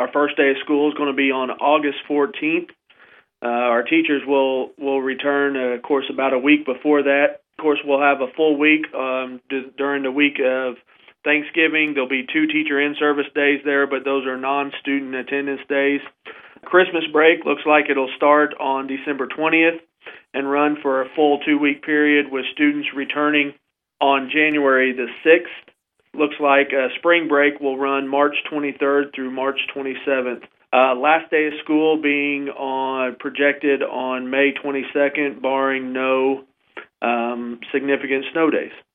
Our first day of school is going to be on August 14th. Our teachers will return, of course, about a week before that. Of course, we'll have a full week during the week of Thanksgiving. There'll be 2 teacher in-service days there, but those are non-student attendance days. Christmas break looks like it'll start on December 20th and run for a full 2-week period, with students returning on January the 6th. Looks like spring break will run March 23rd through March 27th. Last day of school being projected on May 22nd, barring no significant snow days.